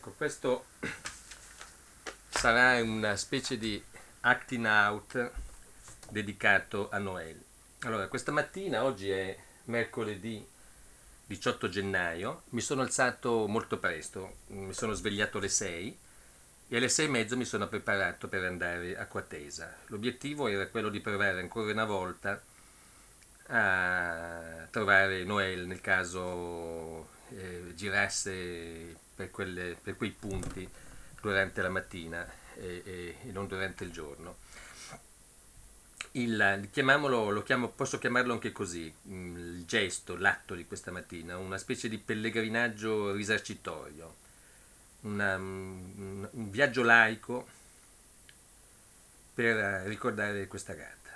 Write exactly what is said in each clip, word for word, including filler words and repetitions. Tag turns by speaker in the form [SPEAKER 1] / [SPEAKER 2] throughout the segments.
[SPEAKER 1] Ecco, questo sarà una specie di acting out dedicato a Noel. Allora, questa mattina, oggi è mercoledì diciotto gennaio, mi sono alzato molto presto, mi sono svegliato alle sei e alle sei e mezzo mi sono preparato per andare a Quatesa. L'obiettivo era quello di provare ancora una volta a trovare Noel nel caso eh, girasse per, quelle, per quei punti durante la mattina e, e- e non durante il giorno. Il, chiamiamolo, lo chiamo, posso chiamarlo anche così, mm, il gesto, l'atto di questa mattina, una specie di pellegrinaggio risarcitorio, una- un, un viaggio laico per eh, ricordare questa gatta.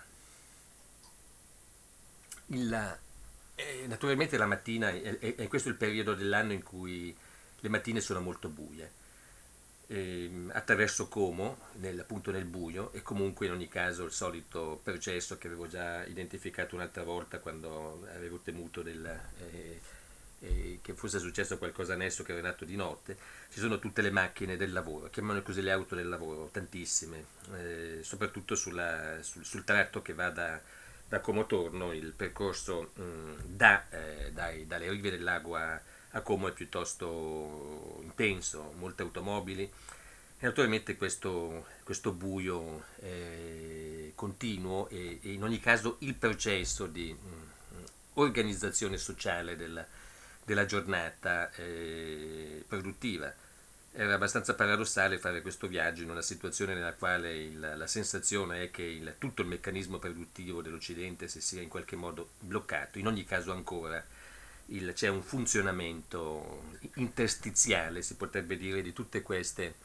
[SPEAKER 1] Il, eh, naturalmente la mattina, è, è- è questo il periodo dell'anno in cui le mattine sono molto buie. Ehm, attraverso Como, nel, appunto nel buio, e comunque in ogni caso il solito processo che avevo già identificato un'altra volta quando avevo temuto del, eh, eh, che fosse successo qualcosa adesso che era nato di notte. Ci sono tutte le macchine del lavoro, chiamano così le auto del lavoro, tantissime, eh, soprattutto sulla- sul, sul tratto che va da, da Como Torno. Il percorso mh, da, eh, dai- dalle rive del lago a, a Como è piuttosto intenso, molte automobili e naturalmente questo, questo buio eh, continuo e, e in ogni caso il processo di mh, organizzazione sociale della, della giornata eh, produttiva. Era abbastanza paradossale fare questo viaggio in una situazione nella quale il, la sensazione è che il, tutto il meccanismo produttivo dell'Occidente si sia in qualche modo bloccato. In ogni caso ancora il, c'è un funzionamento interstiziale, si potrebbe dire, di tutte queste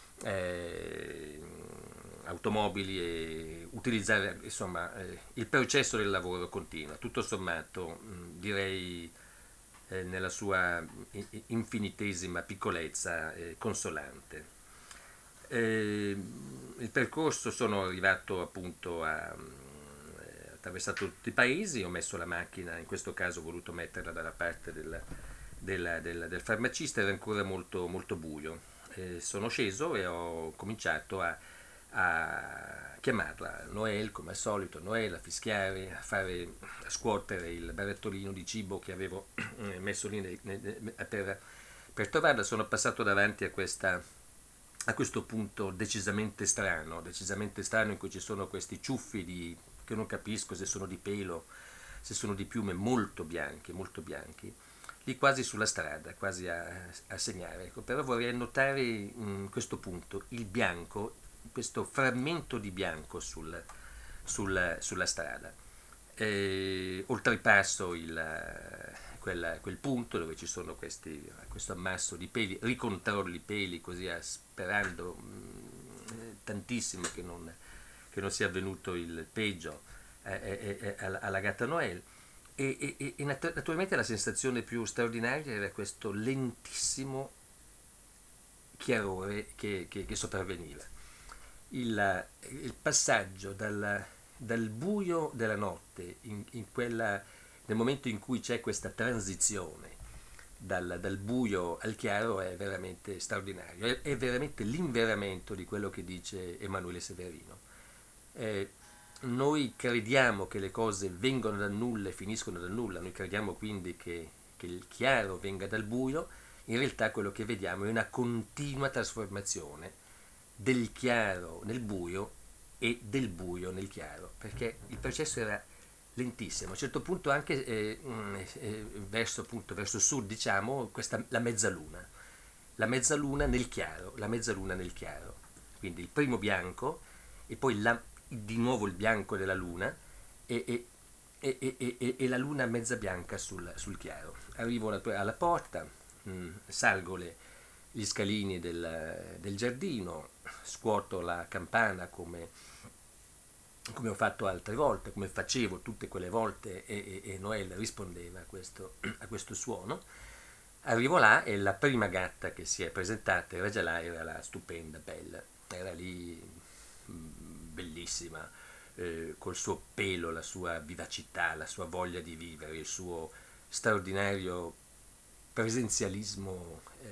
[SPEAKER 1] eh, automobili e utilizzare, insomma, eh, il processo del lavoro continua. Tutto sommato, mh, direi eh, nella sua infinitesima piccolezza eh, consolante. Eh, il percorso sono arrivato appunto a eh, attraversato tutti i paesi, ho messo la macchina, in questo caso ho voluto metterla dalla parte del, del, del, del farmacista, era ancora molto, molto buio. Eh, sono sceso e ho cominciato a, a chiamarla Noel, come al solito, Noel, a fischiare, a fare a scuotere il barattolino di cibo che avevo messo lì nel- nel- per, per trovarla. Sono passato davanti a questa a questo punto decisamente strano, decisamente strano in cui ci sono questi ciuffi di, che non capisco se sono di pelo, se sono di piume molto bianchi, molto bianchi, lì quasi sulla strada, quasi a, a segnare. Ecco, però vorrei notare in questo punto il bianco, questo frammento di bianco sul, sul, sulla strada. E oltrepasso il, quel, quel punto dove ci sono questi, questo ammasso di peli, ricontrolli i peli così sperando mh, tantissimo che non, che non sia avvenuto il peggio eh, eh, eh, alla, alla gatta Noel. E, e, e nat- naturalmente la sensazione più straordinaria era questo lentissimo chiarore che, che, che sopravveniva. Il, il passaggio dal, dal buio della notte in, in quella, nel momento in cui c'è questa transizione dal, dal buio al chiaro è veramente straordinario, è, è veramente l'inveramento di quello che dice Emanuele Severino. Eh, noi crediamo che le cose vengono dal nulla e finiscono dal nulla, noi crediamo quindi che, che il chiaro venga dal buio, in realtà quello che vediamo è una continua trasformazione del chiaro nel buio e del buio nel chiaro, perché il processo era lentissimo. A un certo punto anche eh, mm, eh, verso, appunto, verso sud, diciamo, questa, la mezzaluna, la mezzaluna nel chiaro, la mezzaluna nel chiaro. Quindi il primo bianco e poi la, di nuovo il bianco della luna e, e, e, e, e, e la luna mezza bianca sul, sul chiaro. Arrivo alla, alla porta, mh, salgo le, gli scalini del, del giardino, scuoto la campana come, come ho fatto altre volte, come facevo tutte quelle volte e, e, e Noel rispondeva a questo, a questo suono. Arrivo là e la prima gatta che si è presentata era già là, era la stupenda Bella, era lì mh, bellissima, eh, col suo pelo, la sua vivacità, la sua voglia di vivere, il suo straordinario presenzialismo eh,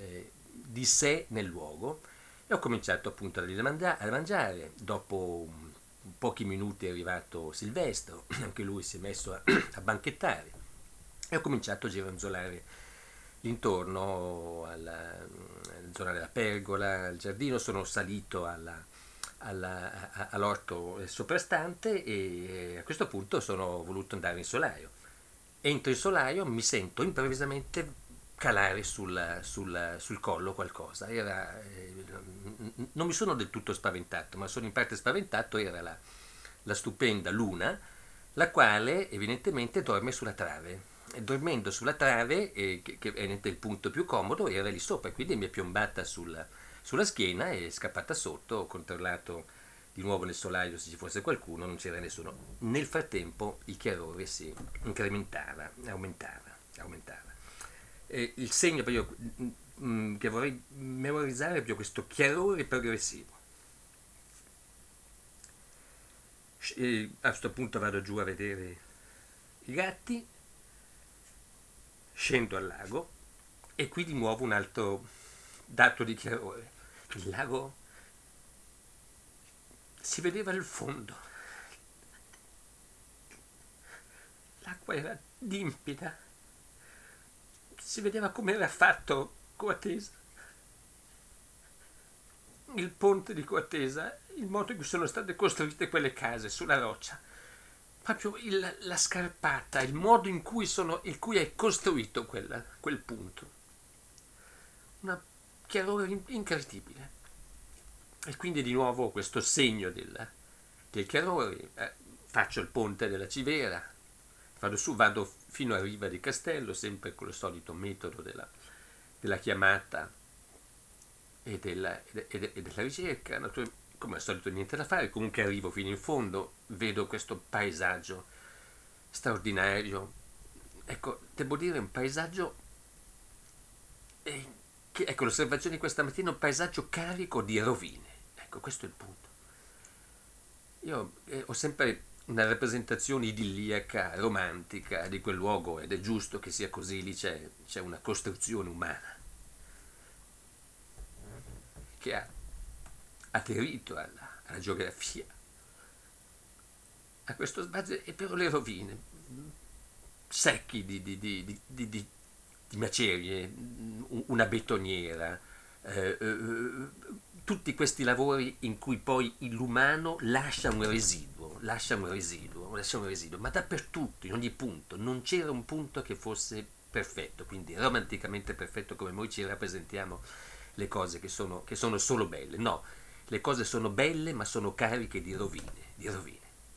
[SPEAKER 1] di sé nel luogo e ho cominciato appunto a venire a mangia- a mangiare. Dopo un- pochi minuti è arrivato Silvestro, anche lui si è messo a, a banchettare e ho cominciato a gironzolare l'intorno alla, alla zona della pergola, al giardino. Sono salito alla, alla- a- all'orto soprastante e a questo punto sono voluto andare in solaio. Entro in solaio, mi sento improvvisamente calare sul, sul- sul collo qualcosa. Era, eh, non mi sono del tutto spaventato, ma sono in parte spaventato. Era la, la stupenda luna, la quale evidentemente dorme sulla trave. E dormendo sulla trave, eh, che, che è evidentemente il punto più comodo, era lì sopra, quindi mi è piombata sul- sulla schiena e è scappata sotto. Ho controllato di nuovo nel solaio se ci fosse qualcuno, non c'era nessuno. Nel frattempo il chiarore si incrementava, aumentava, aumentava. E il segno proprio, mm, che vorrei memorizzare è proprio questo chiarore progressivo. E a questo punto vado giù a vedere i gatti, scendo al lago e qui di nuovo un altro dato di chiarore. Il lago si vedeva il fondo, l'acqua era limpida, si vedeva come era fatto Coatesa, il ponte di Coatesa, il modo in cui sono state costruite quelle case sulla roccia, proprio il- la scarpata, il modo in cui, sono, in cui è costruito quella- quel punto. Una chiarore in- incredibile. E quindi di nuovo questo segno del, del chiarore. Eh, faccio il ponte della Civera, vado su, vado fino a riva di Castello, sempre con il solito metodo della, della chiamata e della, e de- e della ricerca. Naturalmente, come al solito niente da fare, comunque arrivo fino in fondo, vedo questo paesaggio straordinario. Ecco, devo dire un paesaggio, eh, che, ecco, l'osservazione di questa mattina è un paesaggio carico di rovine. Ecco, questo è il punto. Io eh, ho sempre una rappresentazione idilliaca, romantica di quel luogo ed è giusto che sia così. Lì c'è, c'è una costruzione umana che ha aderito alla, alla geografia, a questo spazio, e però le rovine, secchi di, di, di, di, di, di, di macerie, una betoniera, eh, eh, tutti questi lavori in cui poi l'umano lascia un residuo, lascia un residuo, lascia un residuo, ma dappertutto, in ogni punto, non c'era un punto che fosse perfetto, quindi romanticamente perfetto come noi ci rappresentiamo le cose che sono, che sono solo belle. No, le cose sono belle ma sono cariche di rovine, di rovine.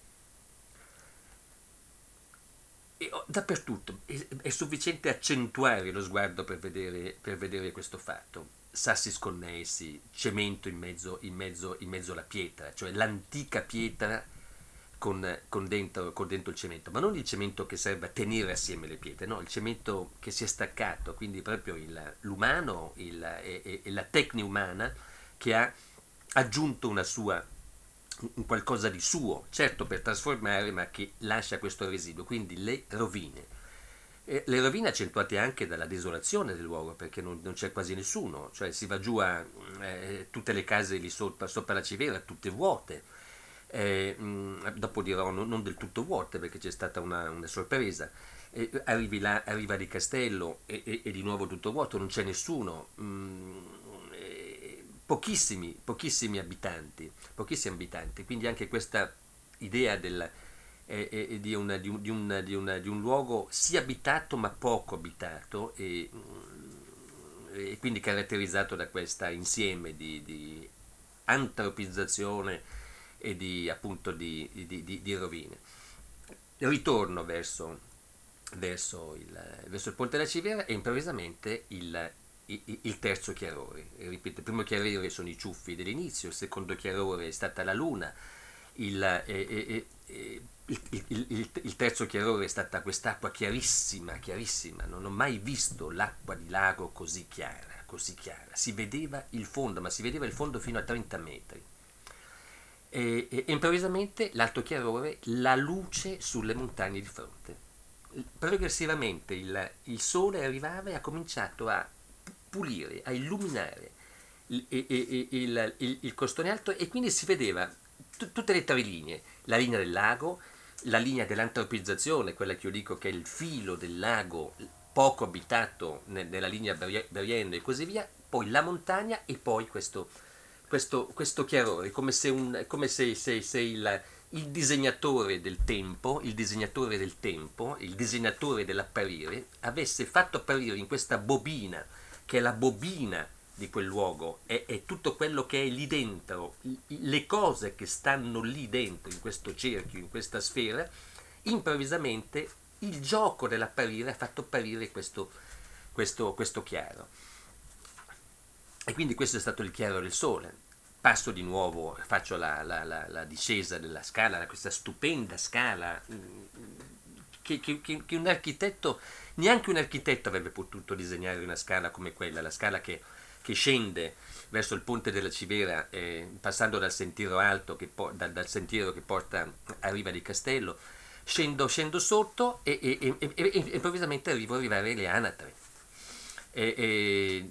[SPEAKER 1] E, oh, dappertutto è, è sufficiente accentuare lo sguardo per vedere, per vedere questo fatto. Sassi sconnessi, cemento in mezzo, in mezzo, in mezzo alla pietra, cioè l'antica pietra con, con, dentro, con dentro il cemento, ma non il cemento che serve a tenere assieme le pietre, no, il cemento che si è staccato, quindi proprio il, l'umano il, e, e, e la tecnica umana che ha aggiunto una sua, un qualcosa di suo, certo per trasformare, ma che lascia questo residuo, quindi le rovine. E le rovine accentuate anche dalla desolazione del luogo, perché non, non c'è quasi nessuno, cioè si va giù a eh, tutte le case lì sopra, sopra la Civera, tutte vuote. Eh, mh, dopo dirò non, non del tutto vuote perché c'è stata una, una sorpresa. Eh, arrivi là, arriva di Castello e, e, e di nuovo tutto vuoto, non c'è nessuno. Mh, eh, pochissimi, pochissimi abitanti, pochissimi abitanti, quindi anche questa idea del, eh, eh, di, un, di, un, di, un, di, un, di un luogo sì abitato ma poco abitato e, e quindi caratterizzato da questo insieme di, di antropizzazione e di, appunto, di, di, di, di rovine. Ritorno verso, verso, il, verso il Ponte della Civera e improvvisamente il, il, il terzo chiarore. Ripeto, il primo chiarore sono i ciuffi dell'inizio, il secondo chiarore è stata la luna, il, eh, eh, eh, il, il, il, il terzo chiarore è stata quest'acqua chiarissima, chiarissima. Non ho mai visto l'acqua di lago così chiara, così chiara. Si vedeva il fondo, ma si vedeva il fondo fino a trenta metri. E, e improvvisamente l'alto chiarore, la luce sulle montagne di fronte. Progressivamente il, il sole arrivava e ha cominciato a pulire, a illuminare il, il, il, il, il, il costone alto, e quindi si vedeva t- tutte le tre linee, la linea del lago, la linea dell'antropizzazione, quella che io dico che è il filo del lago poco abitato ne- nella linea Brienne e così via, poi la montagna e poi questo, questo, questo chiarore, come se, un, come se, se, se il, il disegnatore del tempo, il disegnatore del tempo, il disegnatore dell'apparire, avesse fatto apparire in questa bobina, che è la bobina di quel luogo, è, è tutto quello che è lì dentro, le cose che stanno lì dentro, in questo cerchio, in questa sfera, improvvisamente il gioco dell'apparire ha fatto apparire questo, questo, questo chiaro. E quindi questo è stato il chiaro del sole. Passo di nuovo, faccio la, la, la, la discesa della scala, questa stupenda scala che, che, che, che un architetto, neanche un architetto avrebbe potuto disegnare una scala come quella, la scala che, che scende verso il ponte della Civera, eh, passando dal sentiero alto, che po- dal, dal sentiero che porta a Riva di Castello, scendo, scendo sotto e, e, e, e, e improvvisamente arrivo a arrivare alle anatre. E, e,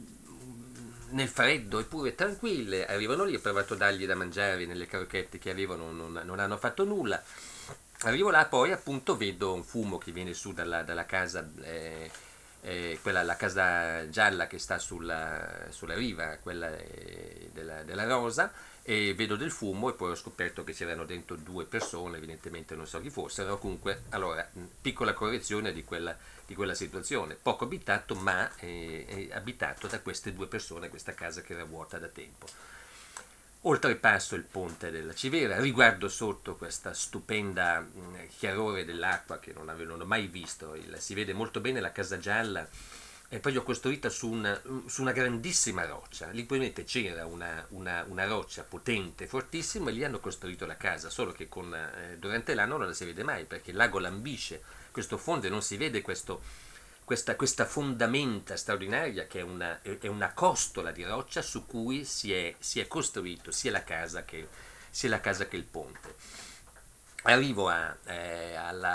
[SPEAKER 1] nel freddo, eppure tranquille, arrivano lì, ho provato a dargli da mangiare nelle crocchette che avevano, non, non hanno fatto nulla. Arrivo là, poi appunto vedo un fumo che viene su dalla, dalla casa, eh, eh, quella, la casa gialla che sta sulla, sulla riva, quella eh, della, della Rosa, e vedo del fumo, e poi ho scoperto che c'erano dentro due persone, evidentemente non so chi fossero. Comunque, allora, piccola correzione di quella, di quella situazione, poco abitato, ma eh, abitato da queste due persone, questa casa che era vuota da tempo. Oltrepasso il ponte della Civera, riguardo sotto questa stupenda mh, chiarore dell'acqua che non avevano mai visto. Il, si vede molto bene la casa gialla, è proprio costruita su una, su una grandissima roccia. Lì probabilmente c'era una, una, una roccia potente, fortissima, e lì hanno costruito la casa, solo che con, eh, durante l'anno non la si vede mai, perché il lago lambisce questo fondo e non si vede questo, questa, questa fondamenta straordinaria, che è una, è una costola di roccia su cui si è, si è costruito sia la casa che, sia la casa che il ponte. Arrivo a, eh,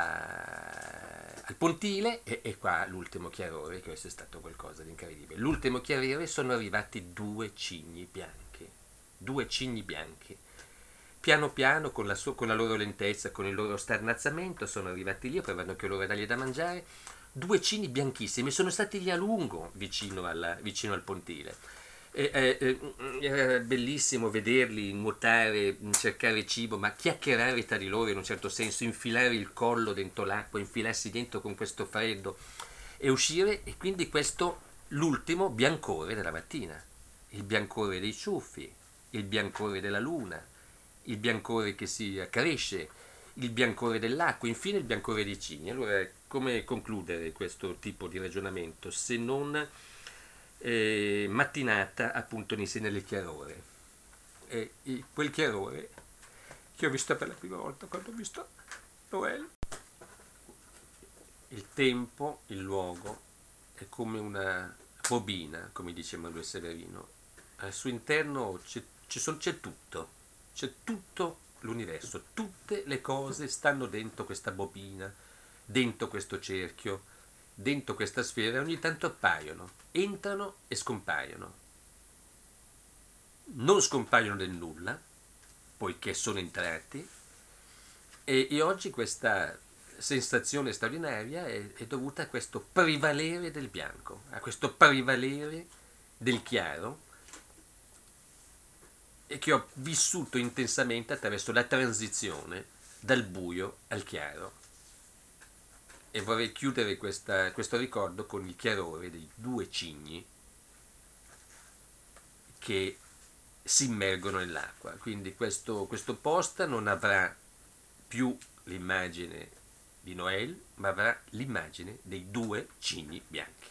[SPEAKER 1] alla, al pontile, e, e qua l'ultimo chiarore, che questo è stato qualcosa di incredibile. L'ultimo chiarore, sono arrivati due cigni bianchi, due cigni bianchi. Piano piano, con la, su- con la loro lentezza, con il loro starnazzamento, sono arrivati lì, poi avevano che loro dargli da mangiare. Due cigni bianchissimi, sono stati lì a lungo vicino, alla, vicino al pontile. E, eh, eh, era bellissimo vederli nuotare, cercare cibo, ma chiacchierare tra di loro in un certo senso, infilare il collo dentro l'acqua, infilarsi dentro con questo freddo e uscire. E quindi questo, l'ultimo biancore della mattina, il biancore dei ciuffi, il biancore della luna, il biancore che si accresce, il biancore dell'acqua, infine il biancore dei cigni. Allora, come concludere questo tipo di ragionamento se non eh, mattinata appunto all'insegna del chiarore? E e quel chiarore che ho visto per la prima volta quando ho visto Noel. Il tempo, il luogo, è come una bobina, come dice Emanuele Severino. Al suo interno c'è, ci son- c'è tutto, c'è tutto l'universo, tutte le cose stanno dentro questa bobina, dentro questo cerchio, dentro questa sfera, e ogni tanto appaiono, entrano e scompaiono. Non scompaiono nel nulla, poiché sono entrati, e, e oggi questa sensazione straordinaria è, è dovuta a questo prevalere del bianco, a questo prevalere del chiaro, e che ho vissuto intensamente attraverso la transizione dal buio al chiaro. E vorrei chiudere questa- questo ricordo con il chiarore dei due cigni che si immergono nell'acqua. Quindi questo, questo post non avrà più l'immagine di Noel, ma avrà l'immagine dei due cigni bianchi.